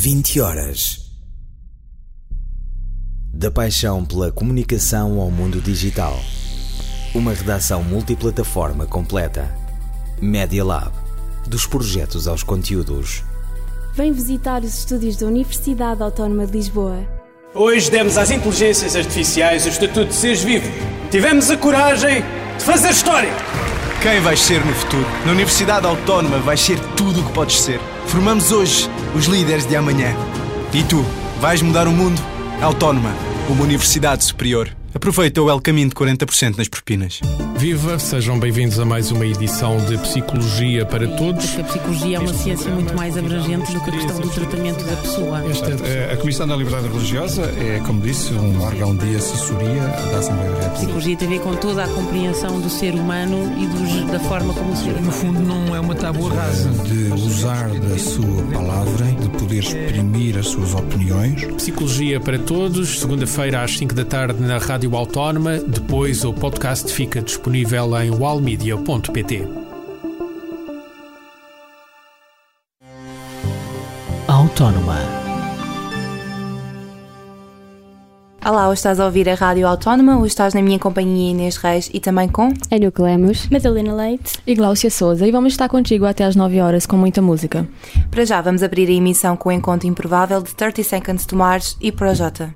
20 horas. Da paixão pela comunicação ao mundo digital. Uma redação multiplataforma completa. Media Lab. Dos projetos aos conteúdos. Vem visitar os estúdios da Universidade Autónoma de Lisboa. Hoje demos às inteligências artificiais o estatuto de seres vivo. Tivemos a coragem de fazer história. Quem vais ser no futuro? Na Universidade Autónoma vais ser tudo o que podes ser. Formamos hoje os líderes de amanhã. E tu, vais mudar o mundo? Autónoma, uma universidade superior. Aproveita o El Caminho de 40% nas propinas. Viva, sejam bem-vindos a mais uma edição de Psicologia para Todos. Porque a psicologia é uma ciência muito mais abrangente do que a questão do tratamento da pessoa. A Comissão da Liberdade Religiosa é, como disse, um órgão de assessoria da Assembleia da República. A psicologia tem a ver com toda a compreensão do ser humano e da forma como o ser humano... No fundo, não é uma tábua rasa. De usar da sua palavra, de poder exprimir as suas opiniões. Psicologia para Todos, segunda-feira às 5 da tarde na Rádio Autónoma. Depois o podcast fica disponível em walmedia.pt. Autónoma. Olá, hoje estás a ouvir a Rádio Autónoma, hoje estás na minha companhia Inês Reis e também com Enio Lemos, Madalena Leite e Gláucia Souza, e vamos estar contigo até às 9 horas com muita música. Para já vamos abrir a emissão com o encontro improvável de 30 Seconds to Mars e Projota.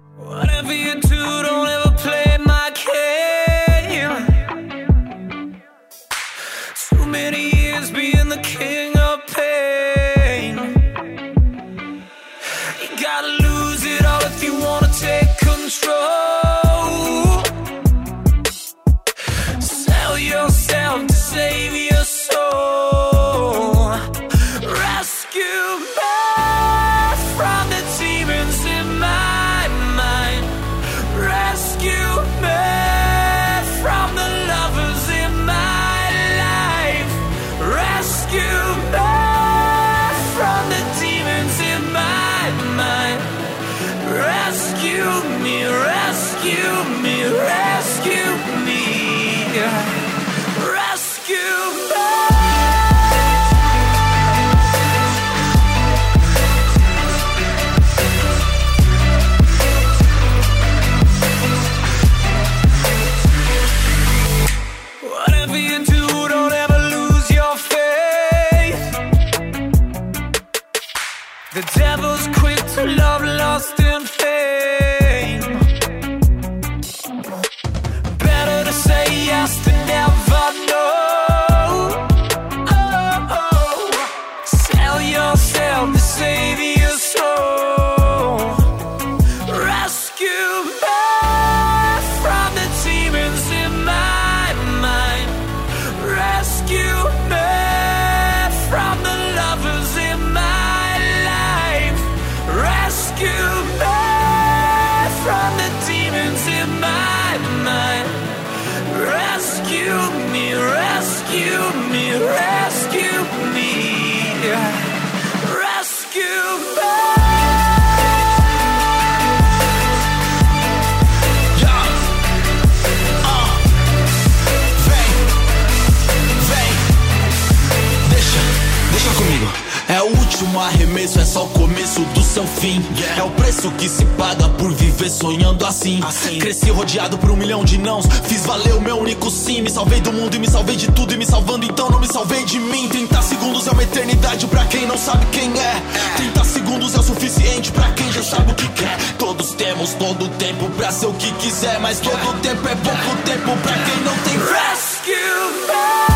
Arremesso é só o começo do seu fim. É o preço que se paga por viver sonhando assim. Cresci rodeado por 1 milhão de nãos. Fiz valer o meu único sim. Me salvei do mundo e me salvei de tudo. E me salvando então não me salvei de mim. 30 segundos é uma eternidade pra quem não sabe quem é. 30 segundos é o suficiente pra quem já sabe o que quer. Todos temos todo o tempo pra ser o que quiser, mas todo tempo é pouco tempo pra quem não tem fé. Rescue me.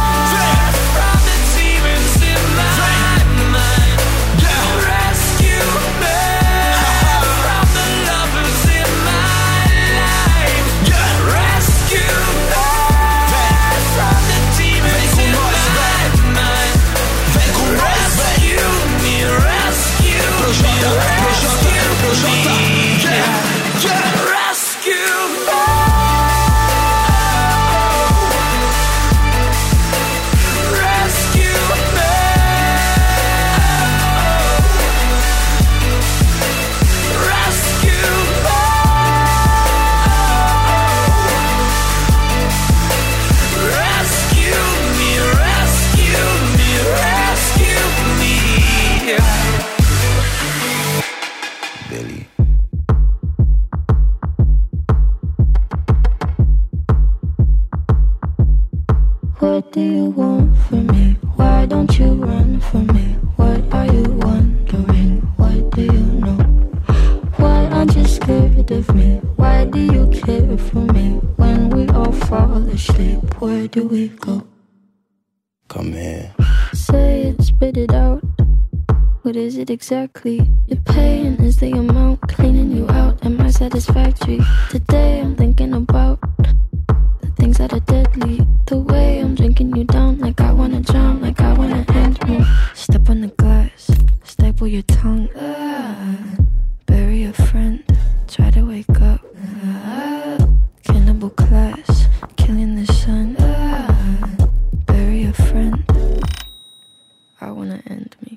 you care for me? When we all fall asleep, where do we go? Come here. Say it, spit it out. What is it exactly? Your pain is the amount cleaning you out. Am I satisfactory? Today I'm thinking about the things that are deadly. The way I'm drinking you down, like I wanna drown, like I wanna end me. Step on the glass, staple your tongue. Bury a friend, try to wake up. Cannibal class, killing the sun. Bury a friend, I wanna end me.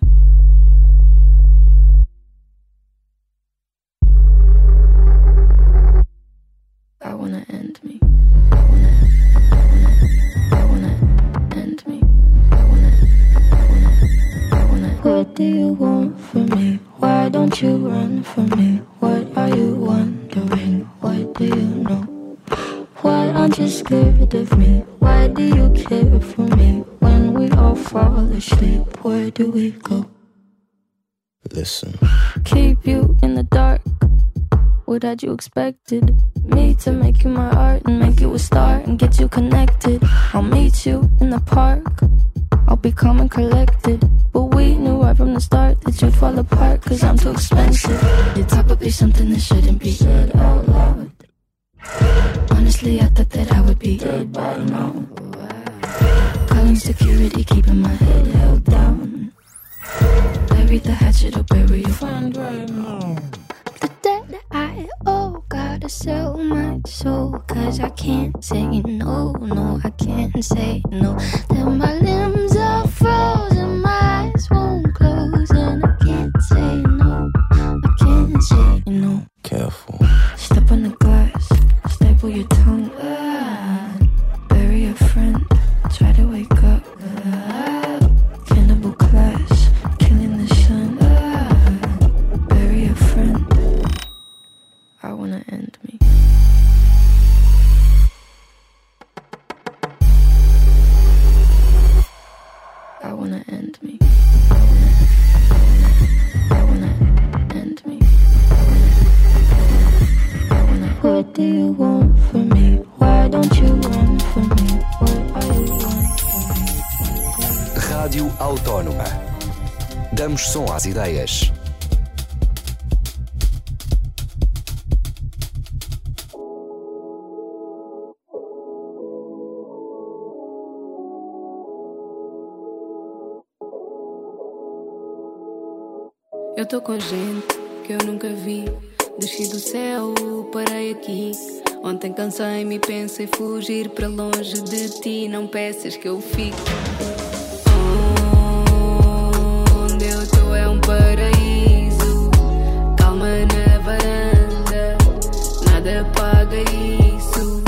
I wanna end me. I wanna end me. I wanna. What do you want from me? Why don't you run from me? What are you wondering? What do you know? Why aren't you scared of me? Why do you care for me? When we all fall asleep, where do we go? Listen. Keep you in the dark. What had you expected? Me to make you my art and make you a star and get you connected. I'll meet you in the park. I'll be calm and collected. But we knew right from the start that you'd fall apart, cause I'm too expensive. Your talk would be something that shouldn't be said out loud. Honestly, I thought that I would be dead by now. Calling security, keeping my head held down. Bury the hatchet or bury your friend right now. The debt I owe, gotta sell my soul. Cause I can't say no, no, I can't say no. Then my limbs are frozen, my eyes won't close. And I can't say no, I can't say no. Careful. Step on the glass, staple your tongue. Bury a friend, try to wake up. Cannibal class, killing the sun. Bury a friend, I wanna end me. I wanna end me. I wanna end me. What do you want from me? Why don't you run from me? What are you want from me? Rádio Autónoma. Damos som às ideias. Eu tô com gente que eu nunca vi. Desci do céu, parei aqui. Ontem cansei-me e pensei fugir para longe de ti. Não peças que eu fique. Onde eu tô é um paraíso. Calma na varanda, nada paga isso.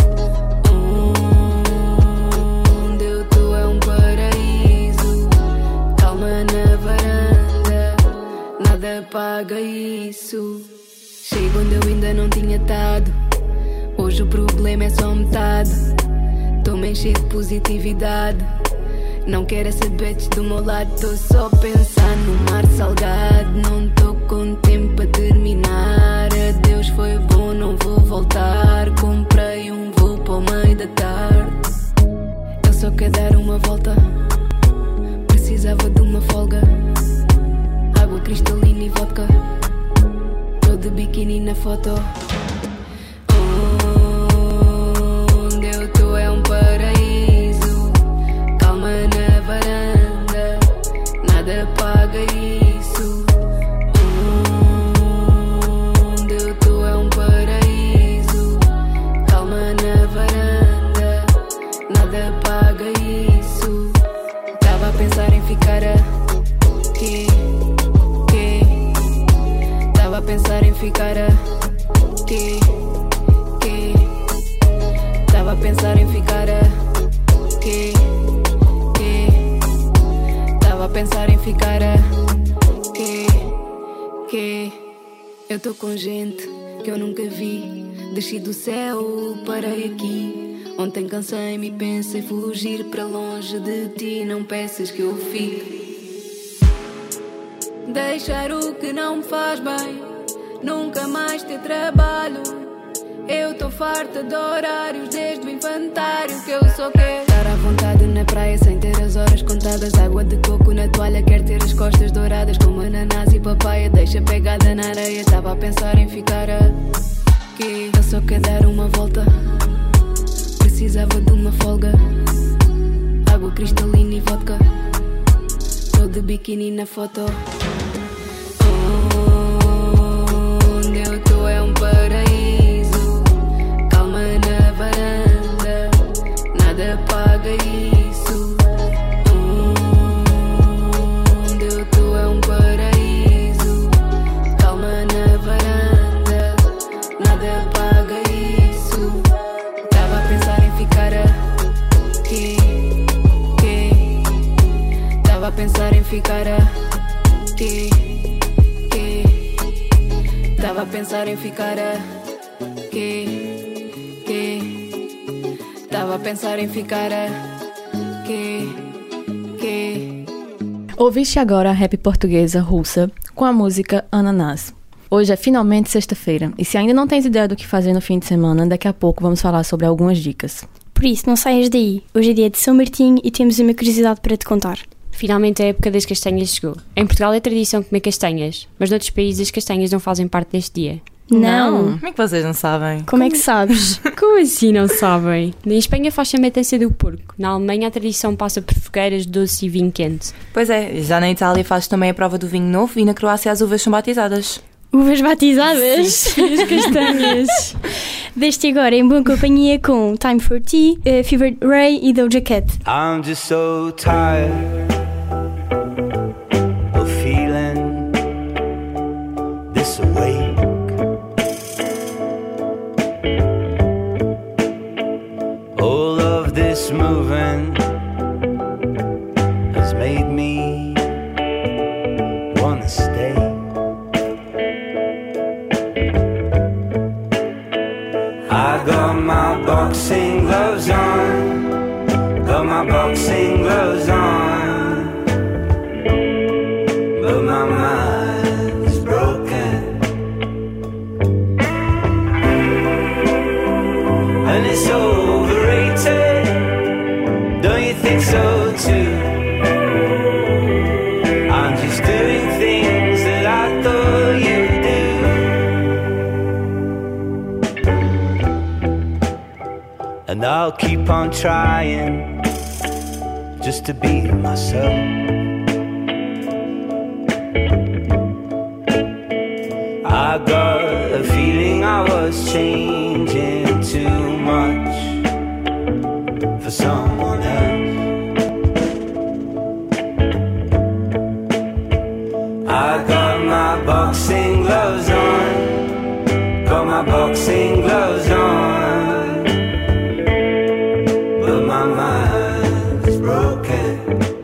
Onde eu tô é um paraíso. Calma na varanda, nada paga isso. Chego onde eu ainda não tinha estado. Hoje o problema é só metade. Tô-me a encher de positividade. Não quero saber do meu lado. Tô só a pensar no mar salgado. Não tô com tempo para terminar. Adeus, foi bom, não vou voltar. Comprei um voo para o meio da tarde. Eu só quero dar uma volta. Precisava de uma folga. Água cristalina e vodka. Tô de biquíni na foto. Onde eu tô é um paraíso. Calma na varanda, nada paga isso. Onde eu tô é um paraíso. Calma na varanda, nada paga isso. Tava a pensar em ficar aqui. Tava a pensar em ficar aqui. Tava a pensar em ficar aqui. Tava a pensar em ficar aqui. Eu tô com gente que eu nunca vi. Desci do céu, parei aqui. Ontem cansei-me e pensei fugir para longe de ti. Não peças que eu fique. Deixar o que não me faz bem. Nunca mais ter trabalho. Eu tô farta de horários desde o infantário, que eu só quero estar à vontade na praia sem ter as horas contadas. Água de coco na toalha, quero ter as costas douradas como ananás e papaya. Deixa pegada na areia, estava a pensar em ficar aqui. Eu só quero dar uma volta, precisava de uma folga. Água cristalina e vodka, tô de biquíni na foto. Onde eu tô é um paraíso, calma na varanda, nada paga isso. Onde eu tô é um paraíso, calma na varanda, nada paga isso. Tava a pensar em ficar aqui, tava a pensar em ficar aqui, tava a pensar em ficar aqui, tava a pensar em ficar aqui. Ouviste agora a rap portuguesa russa com a música Ananás. Hoje é finalmente sexta-feira e se ainda não tens ideia do que fazer no fim de semana, daqui a pouco vamos falar sobre algumas dicas. Por isso, não saias daí. Hoje é dia de São Martinho e temos uma curiosidade para te contar. Finalmente a época das castanhas chegou. Em Portugal é tradição comer castanhas, mas noutros países as castanhas não fazem parte deste dia. Não. Como é que vocês não sabem? Como é que sabes? Como assim não sabem? Na Espanha faz-se a matança do porco. Na Alemanha a tradição passa por fogueiras, doce e vinho quente. Pois é, já na Itália faz também a prova do vinho novo e na Croácia as uvas são batizadas. Uvas batizadas? Sim, as castanhas. Deixe-te agora em boa companhia com Time for Tea, Fever Ray e Doja Cat. I'm just so tired of feeling this awake. All of this moving has made me wanna stay. I got my boxing gloves on, got my boxing gloves on, but my mind's broken, and it's overrated, don't you think so too? I'm just doing things that I thought you'd do. And I'll keep on trying just to be myself. I got a feeling I was changing too much for someone else. I got my boxing gloves on, got my boxing gloves on, but my mind is broken,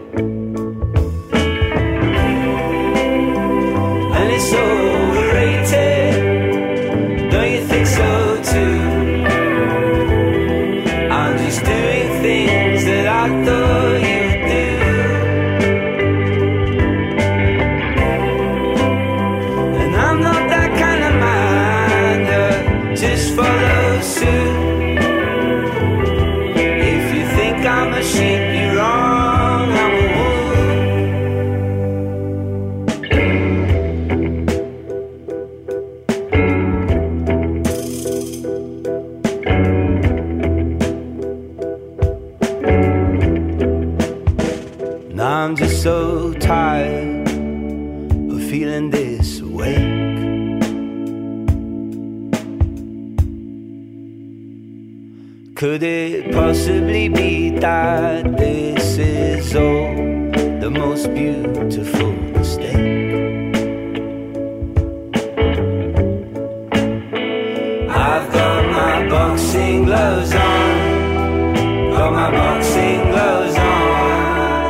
and it's overrated, don't you think so too? I'm just doing things that I thought you'd do, and I'm not that kind of mind that just follows suit. I'm a sheep, you're wrong, I'm a wolf. Now I'm just so tired of feeling this awake. Could it possibly be that this is all the most beautiful mistake? I've got my boxing gloves on, got my boxing gloves on,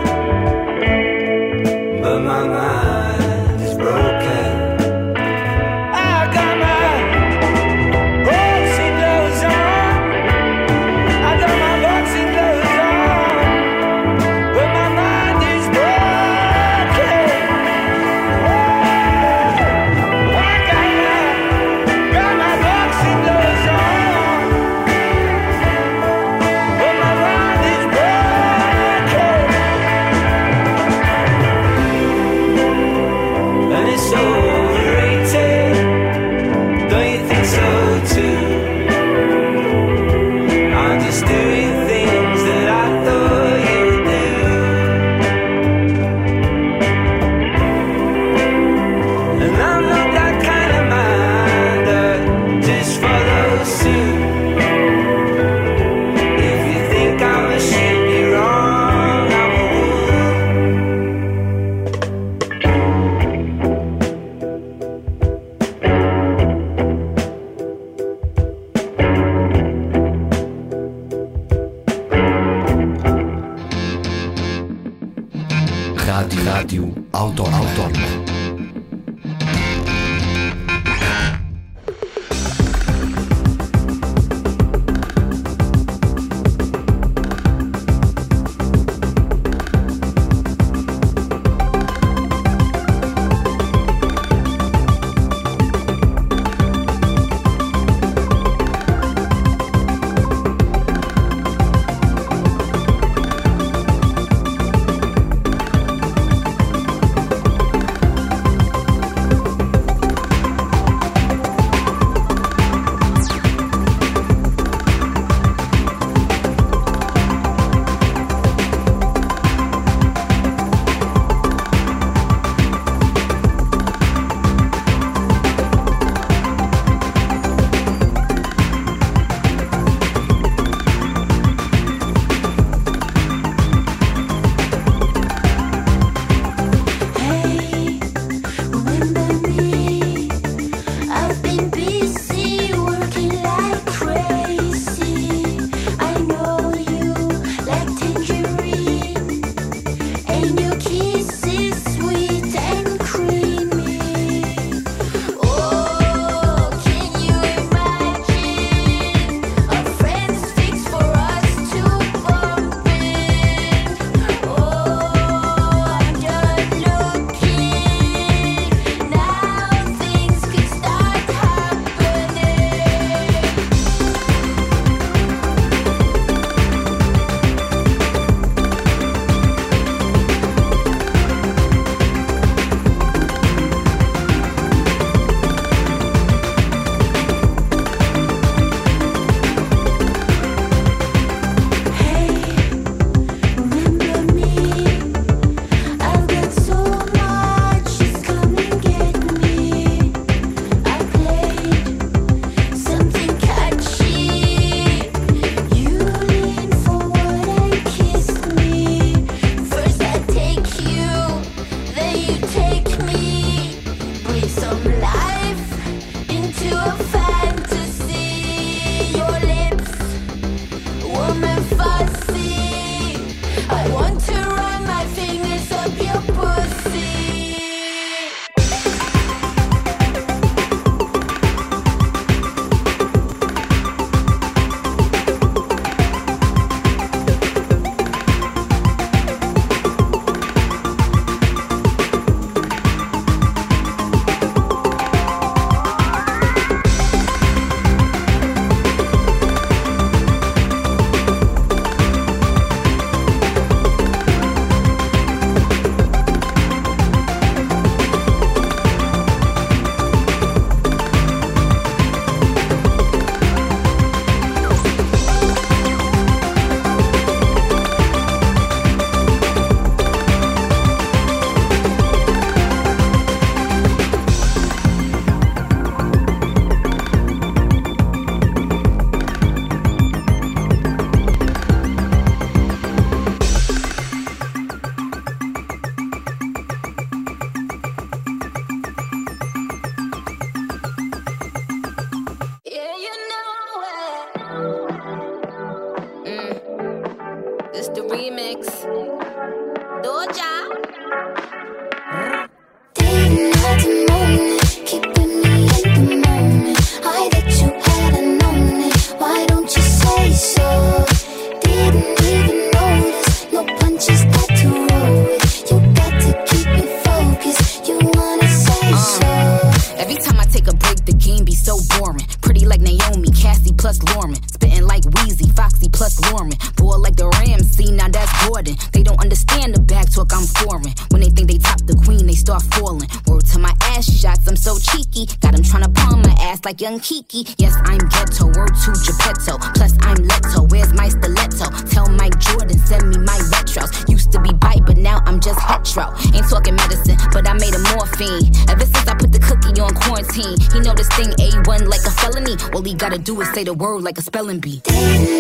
but my mind is broken. I got my boxing gloves on, Autónoma. Like young Kiki, yes, I'm ghetto, word to Geppetto, plus I'm Leto, where's my stiletto? Tell Mike Jordan, send me my retros, used to be bite, but now I'm just hetero, ain't talking medicine, but I made a morphine, ever since I put the cookie on quarantine, he know this thing A1 like a felony, all he gotta do is say the word like a spelling bee. Keeping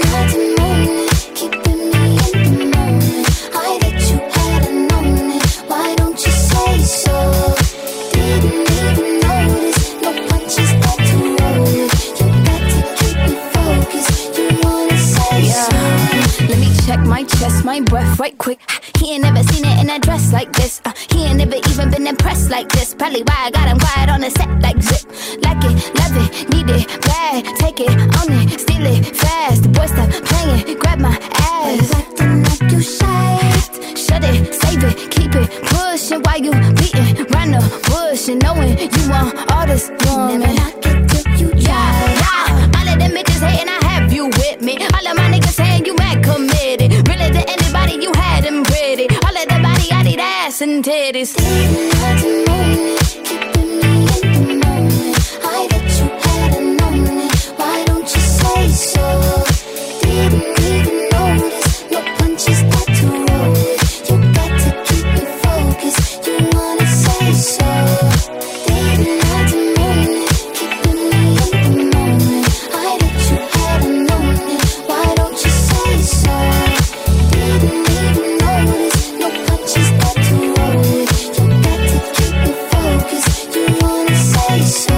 me in the moment, I that you had known it, why don't you say so? Didn't even notice, no punches got to roll it. You got to keep me focused, you wanna say so. Let me check my chest, my breath right quick. He ain't never seen it in a dress like this. He ain't never even been impressed like this. Probably why I got him quiet on the set like zip. Like it, love it, need it, bad. Take it, own it, steal it, fast. The boy stop playing, grab my ass. Acting like you shy. Shut it, save it, keep it pushing while you beating round the bush and knowing you want all this woman. Never knock it till you try. All of them bitches hating, I have you with me. All of my niggas saying you mad committed. Really to anybody you had them pretty. All of the body I need ass and titties. Didn't have to know me, keeping me in the moment. I bet you hadn't known it. Why don't you say so? Didn't even notice. No punches got to roll it. You got to keep it focused. You wanna say so? Didn't have to know me, keeping me in the moment. I bet you hadn't known it. Why don't you say so? Didn't even notice. No punches got to roll it. You got to keep it focused. You wanna say so?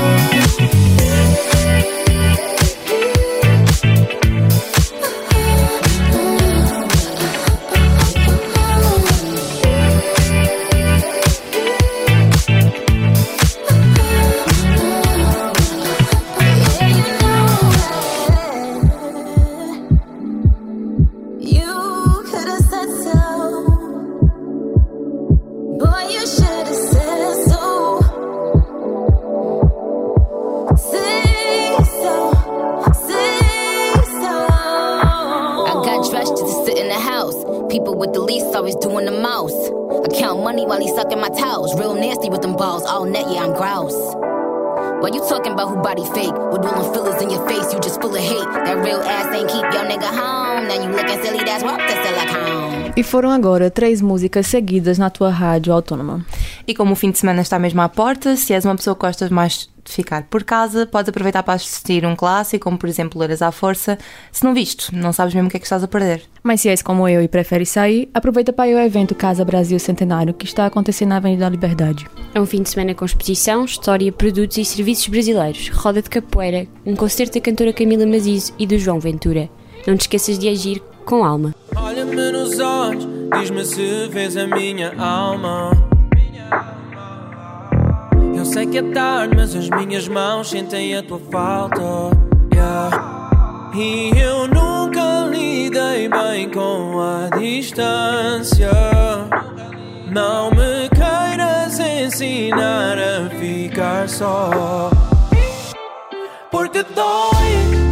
You could have said so. Boy, you should have said so. Say so. Say so. I got dressed just to sit in the house. People with the least always doing the most. I count money while he sucking my towels. Real nasty with them balls all net, yeah, I'm grouse. Why you talking about who body fake? With all them fillers in your face, you just full of hate. That real ass ain't keep your nigga home. Now you looking silly, that's what the silicone. E foram agora 3 músicas seguidas na tua rádio autónoma. E como o fim de semana está mesmo à porta, se és uma pessoa que gostas mais de ficar por casa, podes aproveitar para assistir um clássico, como por exemplo Loiras à Força. Se não viste, não sabes mesmo o que é que estás a perder. Mas se és como eu e preferes sair, aproveita para ir ao evento Casa Brasil Centenário, que está acontecendo na Avenida da Liberdade. É um fim de semana com exposição, história, produtos e serviços brasileiros, roda de capoeira, um concerto da cantora Camila Mazizo e do João Ventura. Não te esqueças de agir com alma. Olha-me nos olhos, diz-me se vês a minha alma. Eu sei que é tarde, mas as minhas mãos sentem a tua falta, yeah. E eu nunca lidei bem com a distância. Não me queiras ensinar a ficar só, porque dói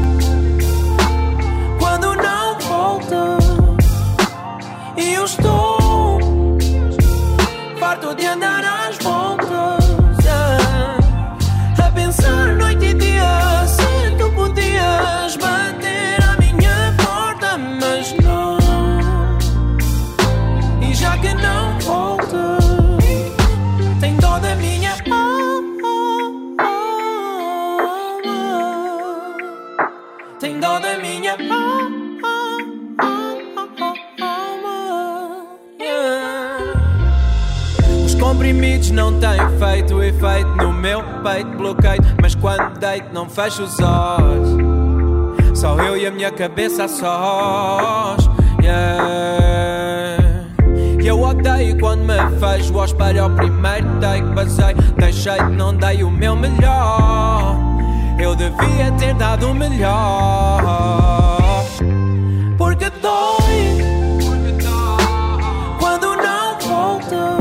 quando não volta. E eu estou farto de andar às voltas, a pensar noite e dia se tu podias bater à minha porta, mas não. E já que não volta, tem dó da minha alma, tem dó da minha alma. Comprimidos não têm feito efeito no meu peito, bloqueio. Mas quando deito não fecho os olhos, só eu e a minha cabeça a sós, yeah. E eu odeio quando me fecho ao espelho ao primeiro take. Basei, deixei de não dei o meu melhor. Eu devia ter dado o melhor, porque dói quando não volta.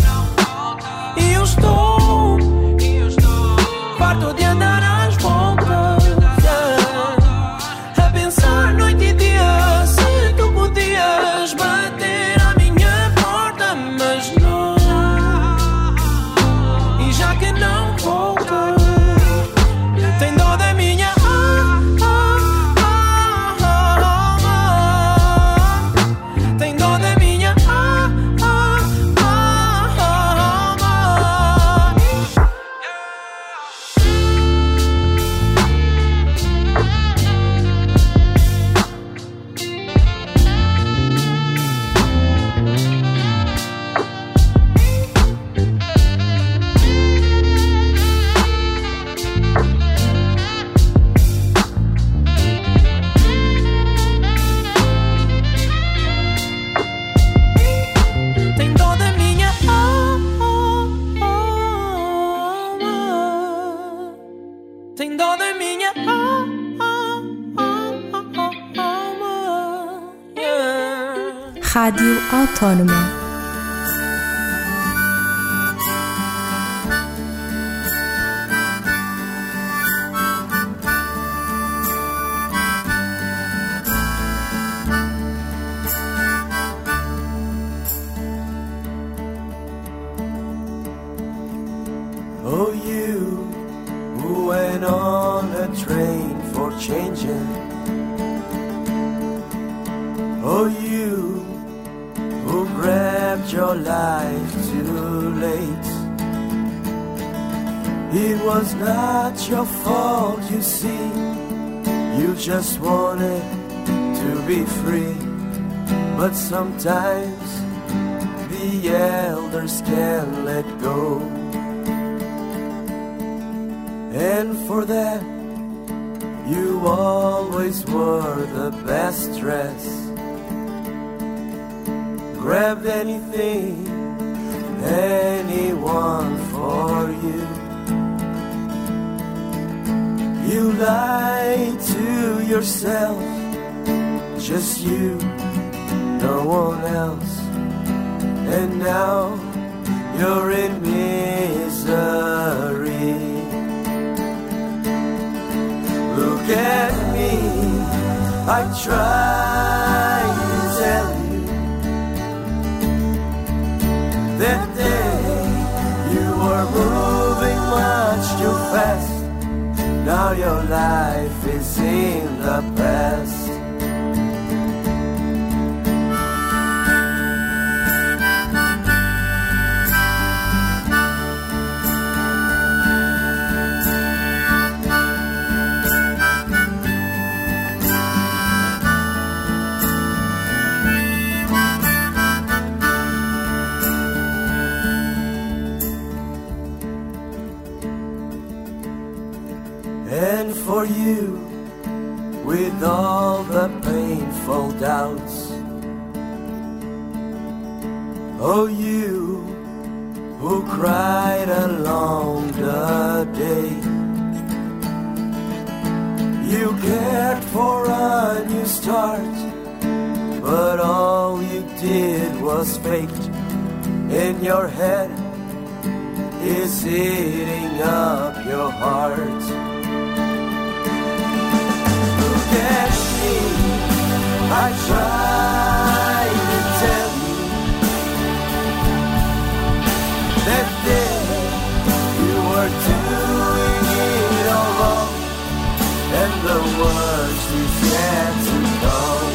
Estou farto de andar às voltas, a pensar noite e dia se tu podias bater à minha porta, mas não. E já que não volta, tem dó da minha alma. Rádio Autónoma. Oh, you who went on a train for changing. Oh, you who grabbed your life too late. It was not your fault, you see. You just wanted to be free. But sometimes the elders can't let go. And for that, you always wore the best dress. Grabbed anything, anyone for you. You lied to yourself, just you, no one else. And now you're in misery. Look at me, I tried to tell you. That day you were moving much too fast. Now your life is in the past. And for you, with all the painful doubts. Oh, you who cried along the day. You cared for a new start, but all you did was faked. In your head is eating up your heart. At me, I tried to tell you that day you were doing it all wrong, and the worst is yet to come.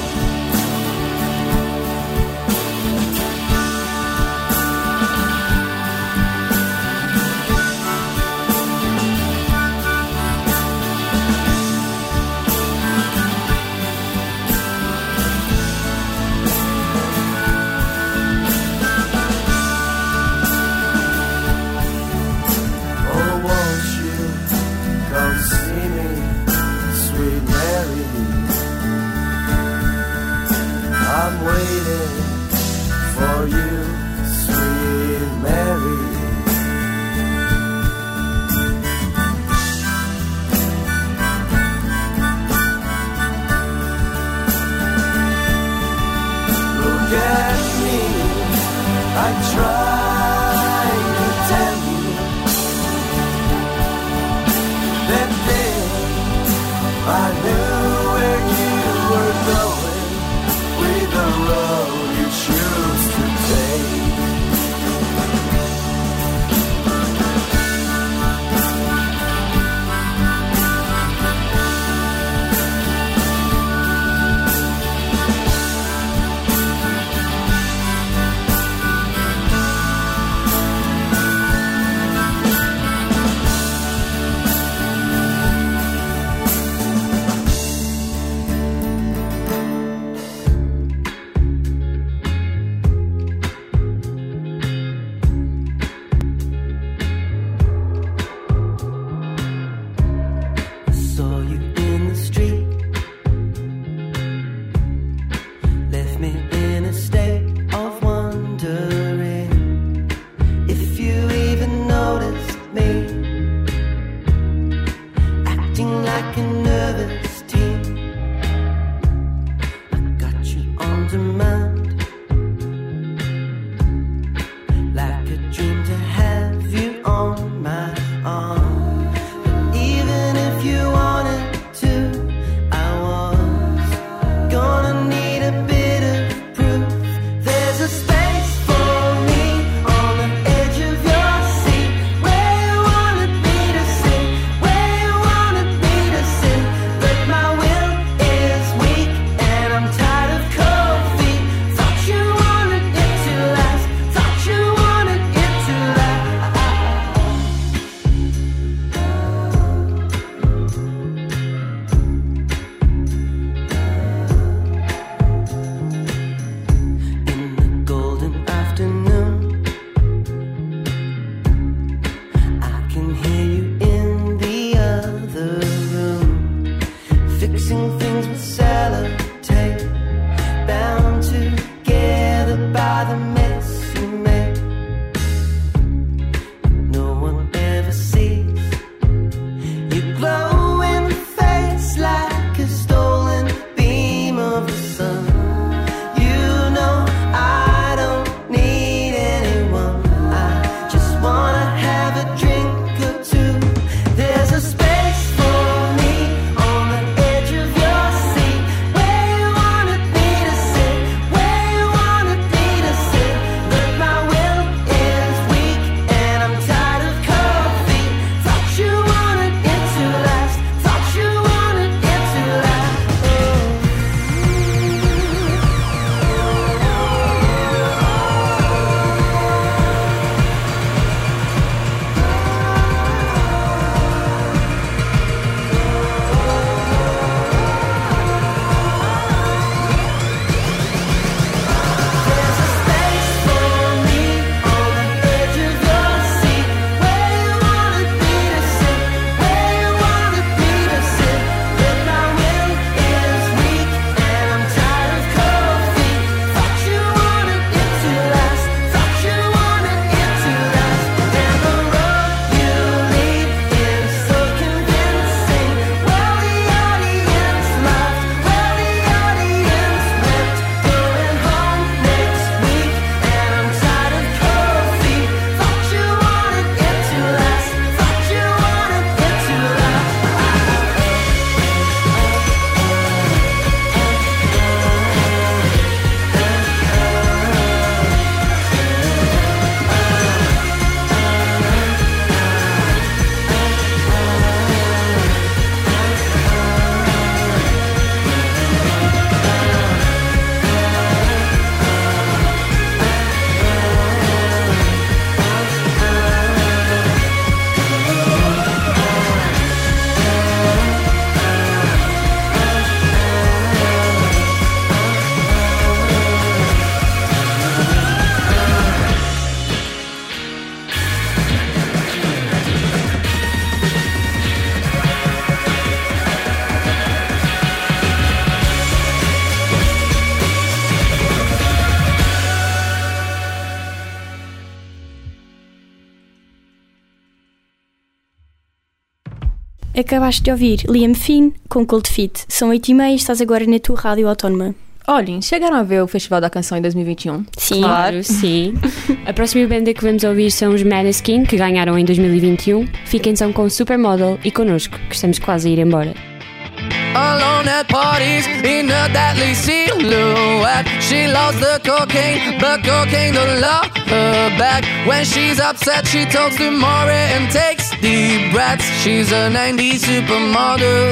Acabaste de ouvir Liam Finn com Cold Feet. São 8h30 e estás agora na tua rádio autónoma. Olhem, chegaram a ver o Festival da Canção em 2021? Sim, claro, sim. A próxima banda que vamos ouvir são os Maneskin, que ganharam em 2021. Fiquem então com Supermodel e connosco, que estamos quase a ir embora. Alone at parties in a deadly silhouette. She loves the cocaine, but cocaine don't love her back. When she's upset, she talks to Maury and takes deep breaths. She's a 90s supermodel.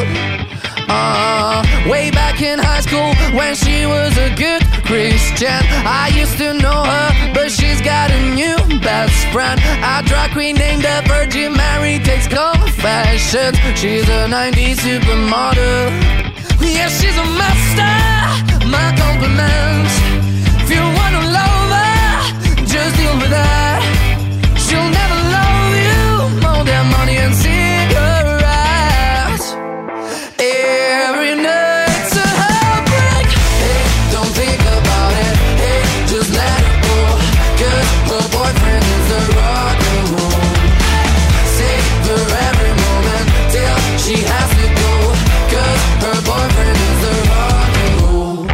Way back in high school when she was a good Christian, I used to know her, but she's got a new best friend. A drag queen named the Virgin Mary takes confessions. She's a 90s supermodel. Yeah, she's a master, my compliments. If you wanna love her, just deal with that. She'll never love you more than money and cigarettes. Every night's a heartbreak. Hey, don't think about it. Hey, just let it go. 'Cause her boyfriend is the rock and roll. Savor every moment till she has to go. 'Cause her boyfriend is the rock and roll.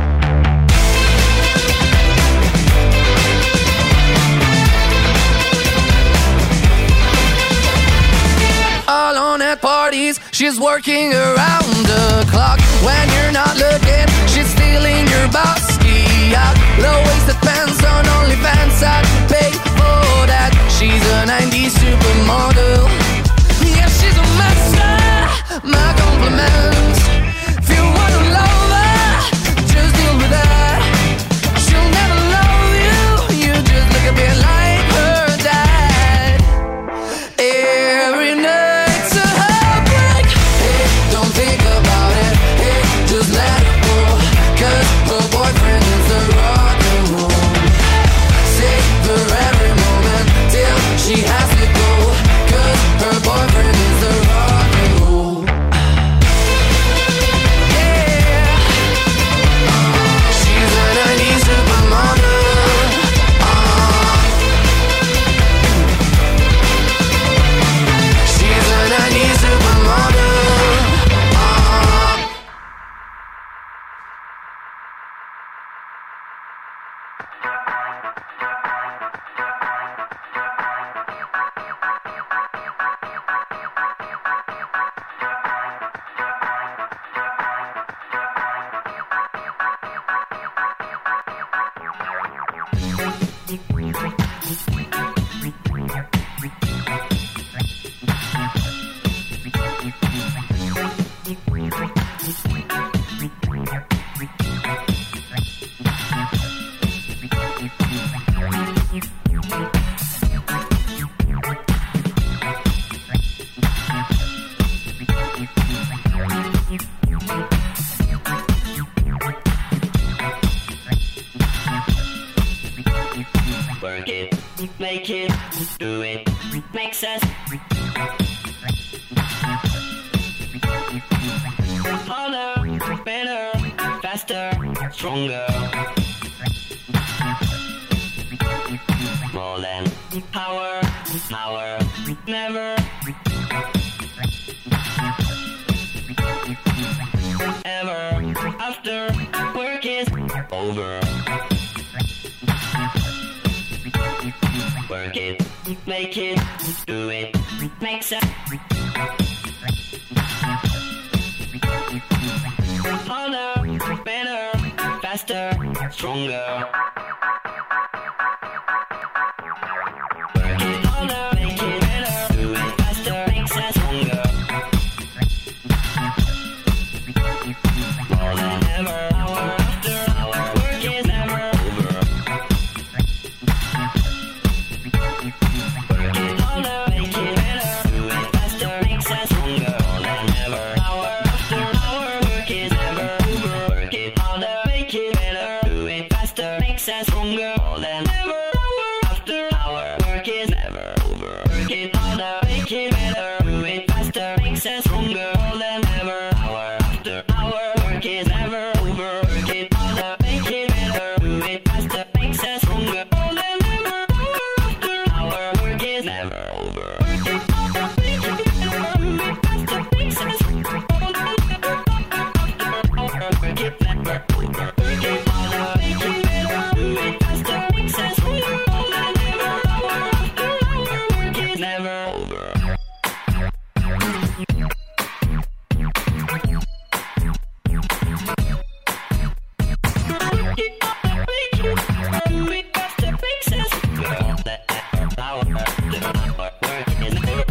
Alone at parties, she's working around the clock. When you're not looking, she's stealing your bossy out. Low-waisted pants on OnlyFans, I'd pay for that. She's a 90s supermodel. Yeah, she's a master, my compliments. If you wanna love her, just deal with that. She'll never love you, you just look a bit like her dad. Every night's a heartbreak. Hey, don't think about it. Hey, just let it go. 'Cause her boyfriend is the rock and roll. Savor every moment till she has to go. 'Cause her boyfriend is the rock and roll. Yeah. She's a 90s supermodel. She's a 90s supermodel. Work it, make it, do it, makes us harder, better, faster, stronger. More than power, power, never. Ever after work is over. Work it, make it, do it, makes it harder, better, faster, stronger. Work it harder, make it better, do it faster, makes us stronger. More than ever, hour after hour, work is never over. Work it harder, make it better, do it faster, makes us stronger. More than ever, hour after hour, work is never over. Work it harder, make it better, do it faster, makes us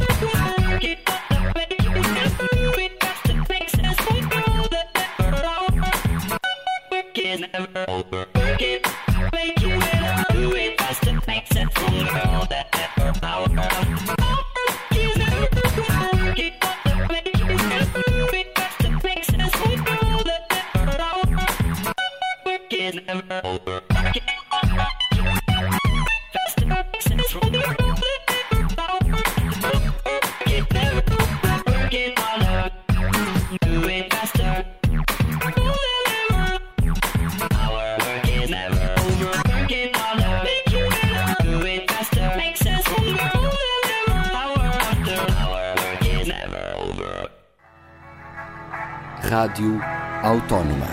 Rádio Autónoma.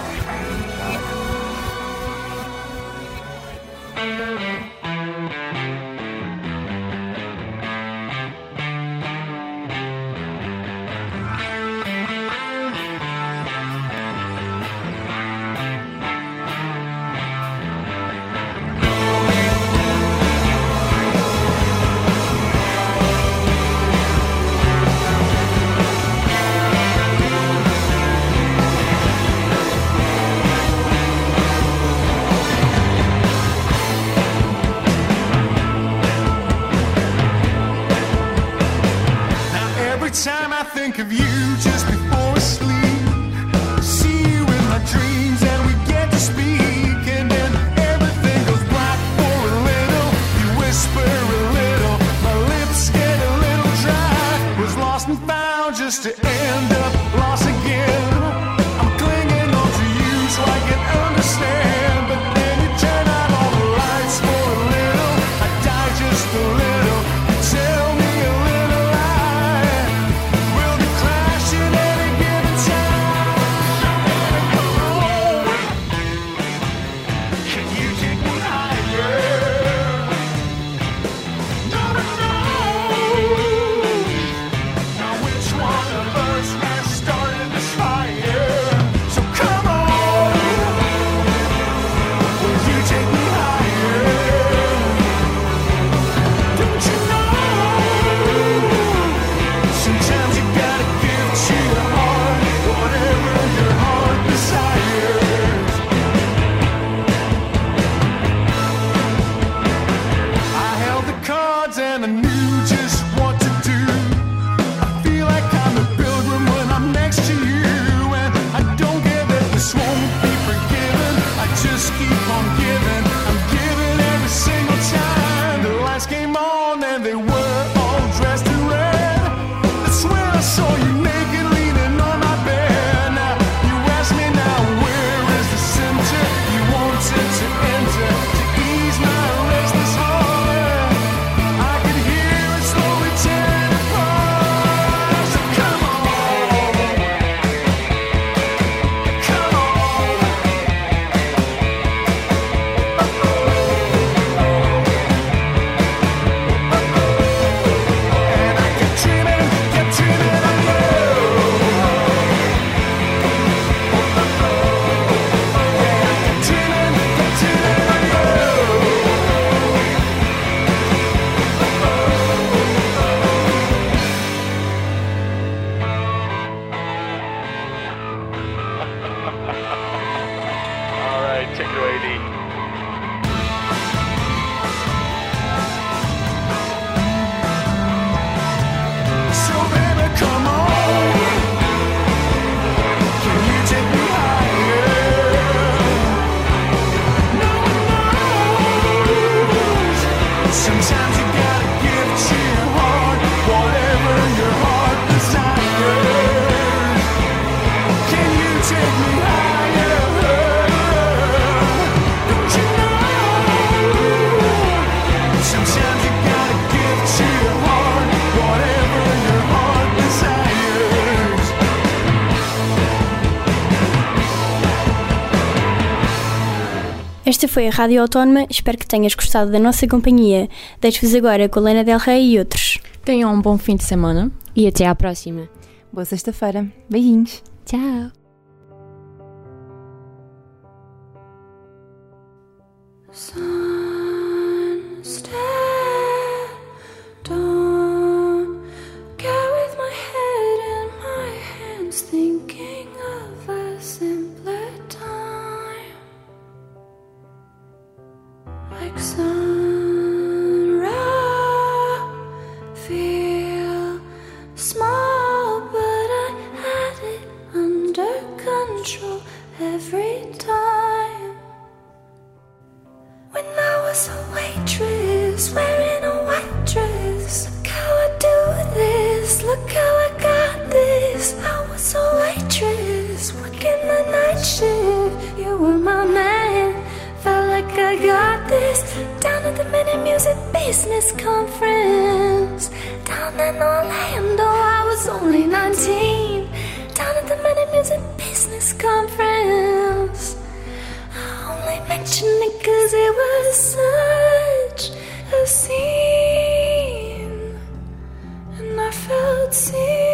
Think of you just before I sleep. See you in my dreams and we get to speak. And then everything goes black for a little. You whisper a little, my lips get a little dry. Was lost and found just to end up lost again. I'm clinging on to you so I can understand. But then you turn out all the lights for a little. I die just a little. You tell me a little lie. We'll be crashing any given time. Can you take me higher? No, no, no. Now which one of us has started this fire? So come on. Will you take me higher? Don't you know? Sometimes you gotta give to your heart whatever your heart desires. I held the cards and I knew just what to do. I feel like I'm a pilgrim when I'm next to you. And I don't care that this won't be forgiven. I just keep on giving. I'm giving every single time. The lights came on and they were all dressed in red. That's when I saw you naked leaning on my bed. Now you ask me now, where is the center you wanted to enter to ease my restless heart? I could hear it slowly tearing apart. So come on, come on. And I kept dreaming of you. All right, take it away, D. So baby, come on. Can you take me higher? No one knows. Sometimes you gotta give to your heart whatever your heart desires. Can you take me higher? Don't you know? Sometimes you gotta give to your heart whatever your heart desires. Esta foi a Rádio Autónoma, espero que tenhas gostado da nossa companhia. Deixo-vos agora com Lana Del Rey e outros. Tenham um bom fim de semana. E até à próxima. Boa sexta-feira. Beijinhos. Tchau. Sunset, dawn, Mini Music Business Conference down in Orlando. I was only 19. Down at the Mini Music Business Conference. I only mentioned it 'cause it was such a scene, and I felt seen.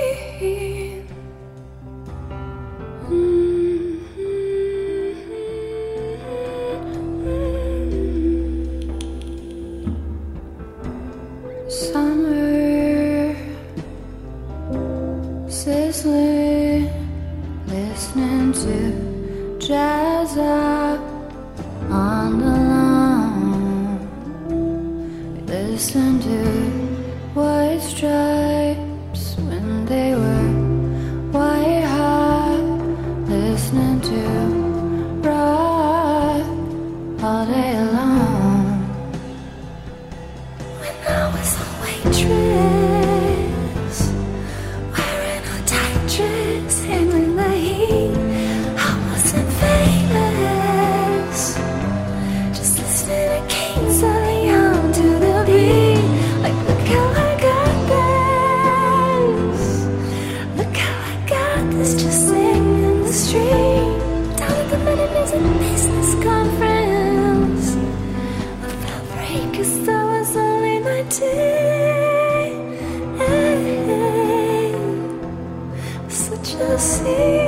Summer, sizzling, listening to jazz up on the lawn. Listen to White Stripes when they were white hot. Listening to rock all day long. When I was a waitress, wearing a tight dress, handling the heat, I wasn't famous. Just listening to Kings of Leon to the beat. Like, look how I got this. Look how I got this. Just sing in the street. Down at the Mini Music Business Conference. I felt free 'cause I was only 19. Such a scene.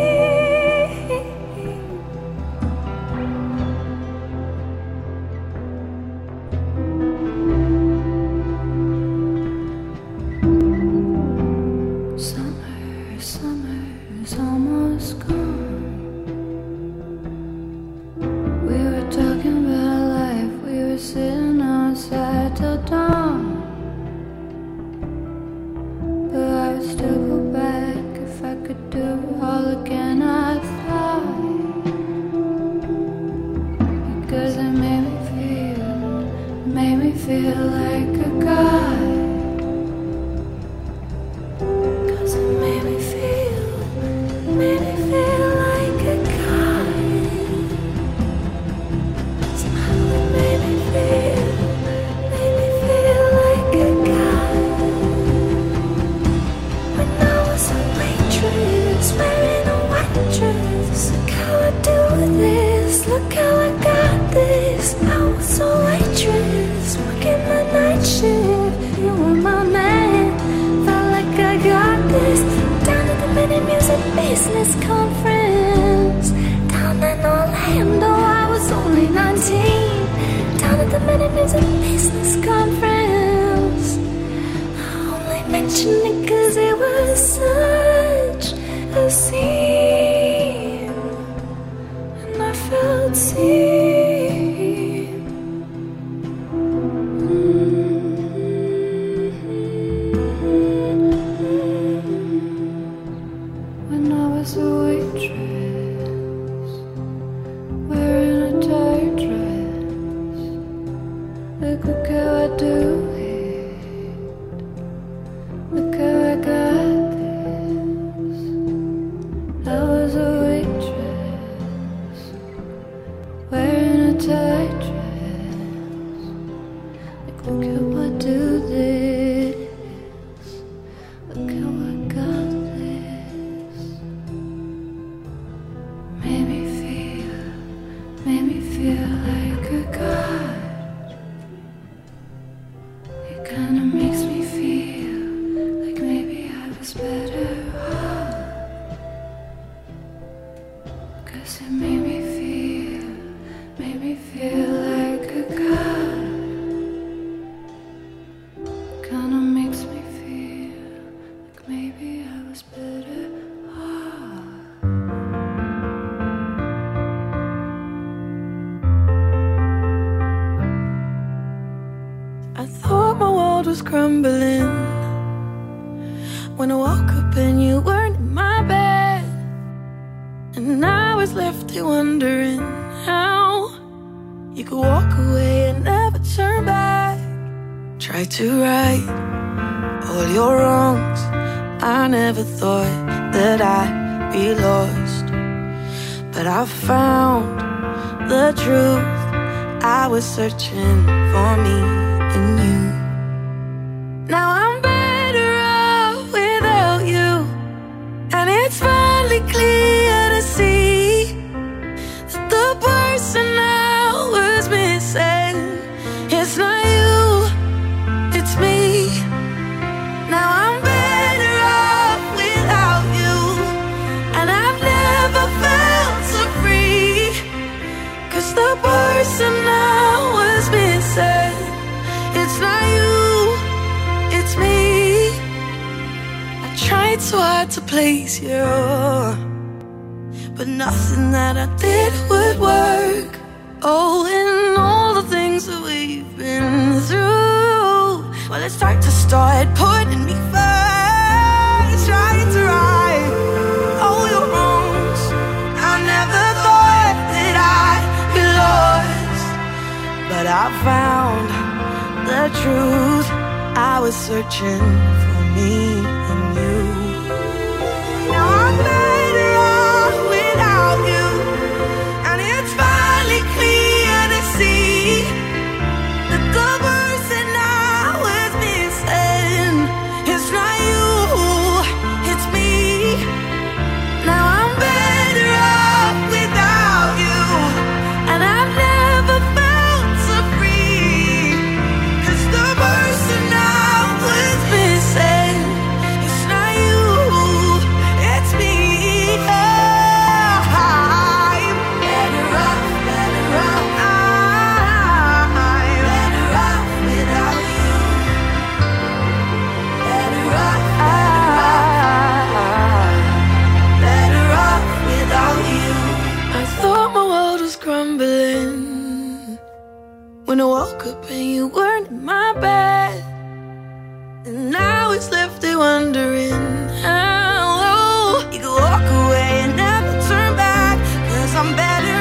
Summer's almost gone. We were talking about life. We were sitting outside till dawn. But I would still go back if I could do it all again. I thought, because it made me feel like a god. 'Cause it made me feel like a god. Somehow it made me feel like a god. When I was a waitress, wearing a white dress. Look how I do this, look how I got this. I was a waitress, working the night shift. You were my man, felt like I got this. Down at the Mini Music Business Conference, down in Orlando. I was only 19. Down at the Mini Music Business Conference. I only mentioned it 'cause it was such a scene, and I felt seen. When I was a waitress, wearing a tight dress. Look how I do it. Look how I got this. I was a waitress, wearing a tight dress. Like, look how I do this. Look how I got this. Made me feel like a god. It kinda makes me feel like maybe I was better off. 'Cause it made me feel like a god. Kinda makes me feel like maybe I was better off. I thought my world was crumbling when I woke up and you weren't in my bed. And I was left there wondering how you could walk away and never turn back. Try to right all your wrongs. I never thought that I'd be lost, but I found the truth. I was searching for me and you. Now I'm better off without you, and it's finally clear to see that the person I was missing, it's not you, it's me. Now I'm better off without you, and I've never felt so free, 'cause the person I was missing, it's not you, it's me. I tried so hard to please you, but nothing that I did would work. Oh, and all the things that we've been through, well, it's time to start putting me first, trying to right all your wrongs. I never thought that I'd be lost, but I found the truth. I was searching for me and you. Now I'm better off without you, and it's finally clear to see that the person I was missing, it's not you, it's me. Now I'm better off without you, and I've never felt so free, 'cause the person I was missing, it's not you, it's me. I'm better off, better off. I'm better off without you. Better off, better off without you. I thought my world was crumbling when I woke up and you weren't in my bed, and now it's left there wondering how you could walk away and never turn back, 'cause I'm better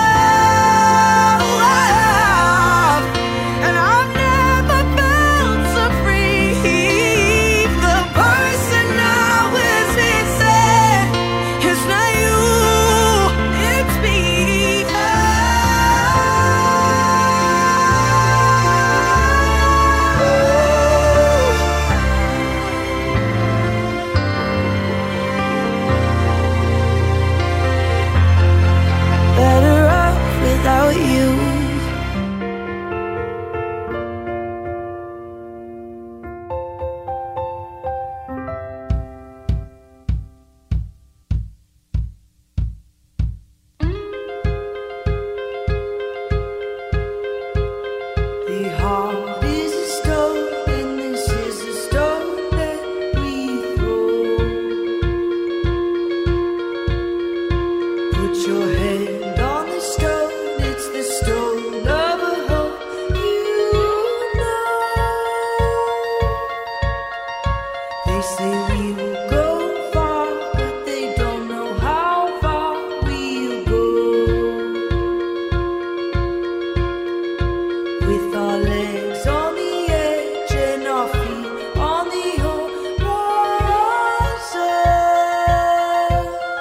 off, and I've never felt so free. The person I was missing, it's not you, it's me. Better off without you. The heart is a stone, and this is a stone that we throw. Put your hand on the stone, it's the stone of a hope you know. They say we will go far, but they don't know how far we'll go. With our legs on the edge and our feet on the horizon.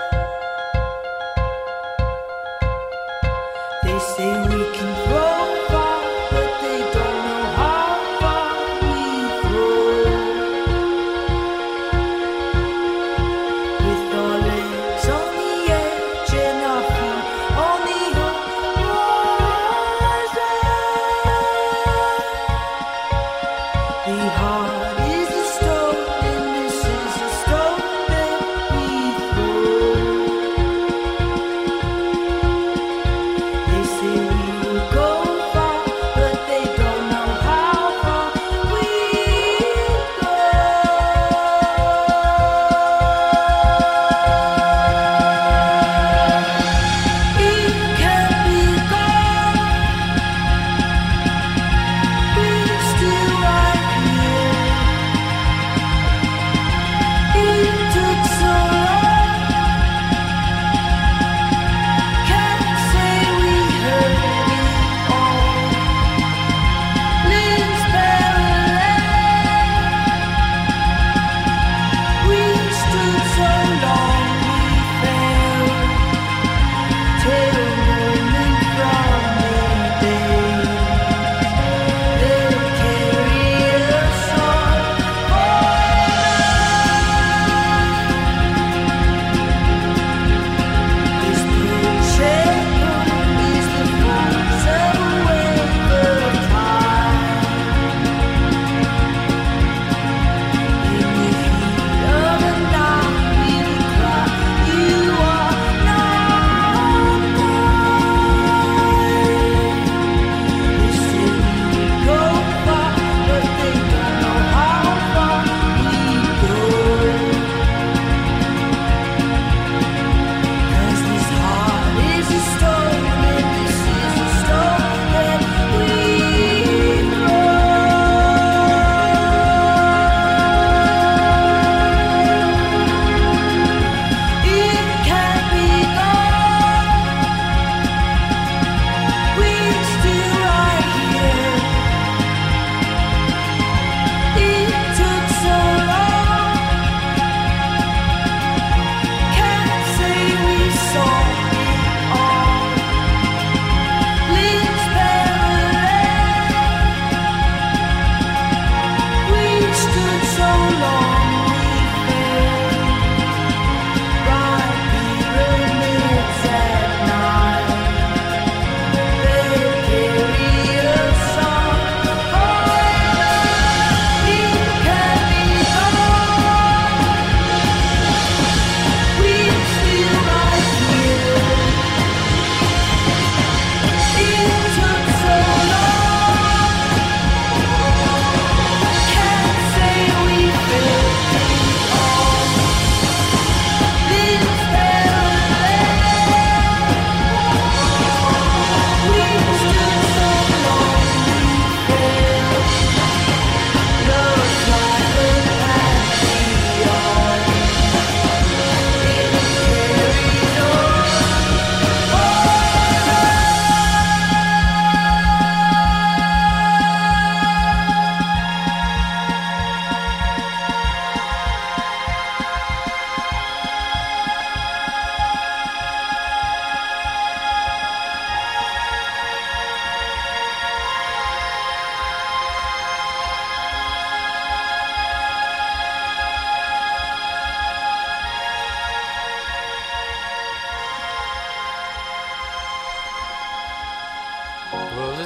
They say we can throw far, but they don't know how far we throw.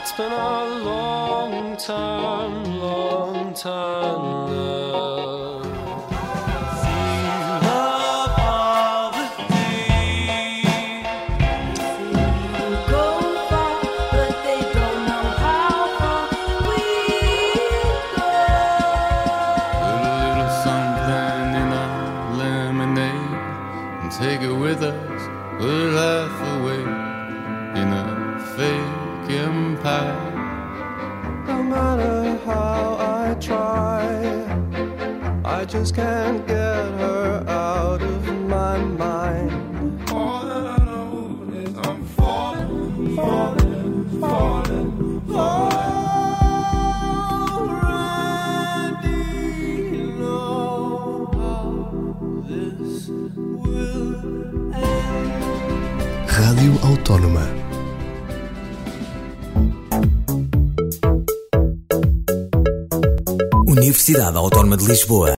It's been a long time, long time love. Love all the days. People go far, but they don't know how far we go. Put a little something in our lemonade and take it with us. We'll laugh away in a fake empire. No matter how I try, I just can't get her out of my mind. All that I know is I'm falling, falling, falling, Already know how this will end. Rádio Autónoma. Universidade Autónoma de Lisboa.